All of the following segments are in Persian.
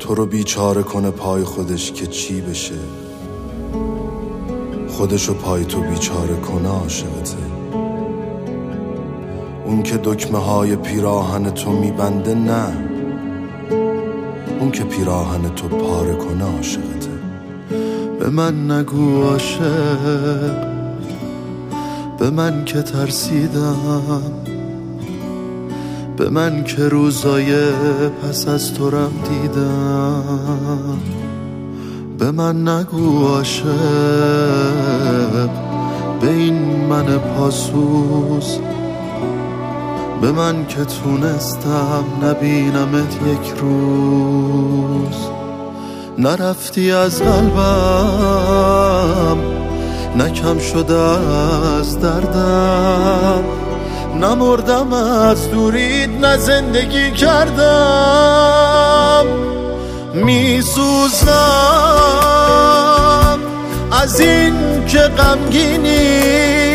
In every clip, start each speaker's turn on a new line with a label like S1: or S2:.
S1: تو رو بیچاره کنه پای خودش که چی بشه، خودشو پای تو بیچاره کنه عاشقته. اون که دکمه های پیراهن تو میبنده نه، اون که پیراهن تو پاره کنه عاشقته. به من نگو عاشق، به من که ترسیدم، به من که روزای پس از تو رم دیدم. به من نگو عاشق، به این من پاسوز، به من که تونستم نبینمت یک روز. نرفتی از قلبم، نکم شده از دردم، نمردم از دوریت، نه زندگی کردم. میسوزم از این که غمگینی،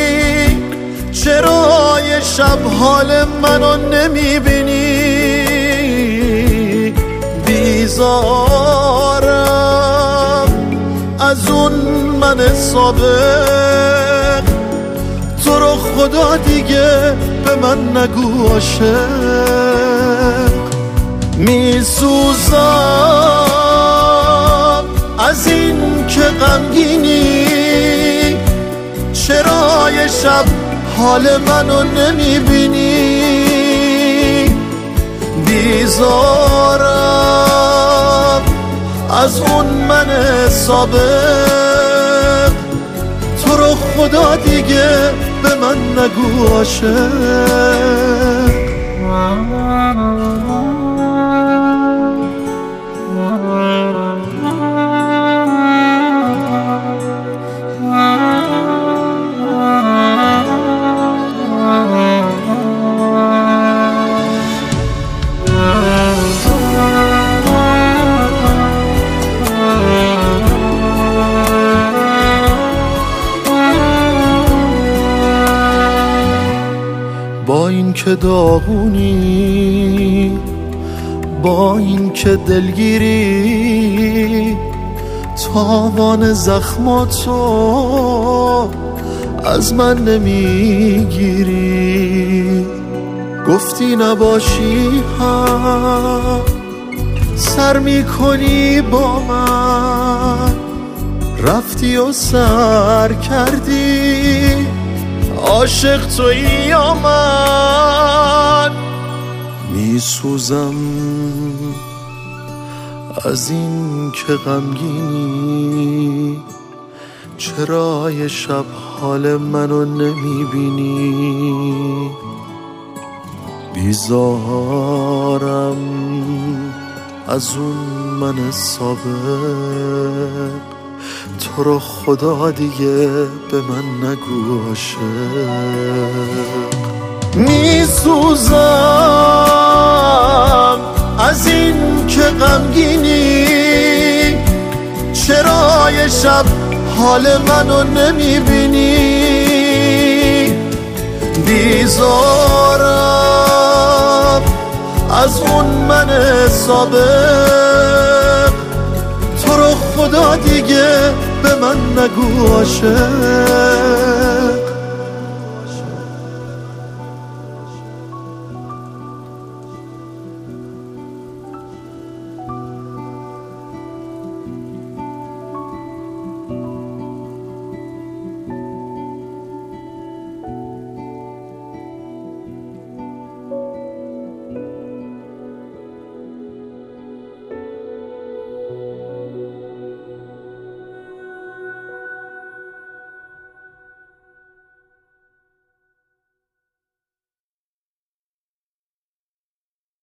S1: چرا یه شب حال منو نمیبینی؟ بیزارم از اون من سابق، تو رو خدا دیگه به من نگو عاشق. میسوزم از این که غمگینی، چرا یه شب حال منو نمیبینی؟ بیزارم از اون من سابق، تو رو خدا دیگه به من نگو عاشق. با این که داغونی، با این که دلگیری، تاوان زخماتو از من نمیگیری. گفتی نباشی هم سر میکنی با من، رفتی و سر کردی، عاشق تویی یا من؟ میسوزم از این که غمگینی، چرا یه شب حال منو نمیبینی؟ بیزارم از اون من سابق، تو رو خدا دیگه به من نگو عاشق. میسوزم از این که غمگینی، چرا یه شب حال منو نمیبینی؟ بیزارم از اون من سابق، تو رو خدا دیگه به من نگو عاشق.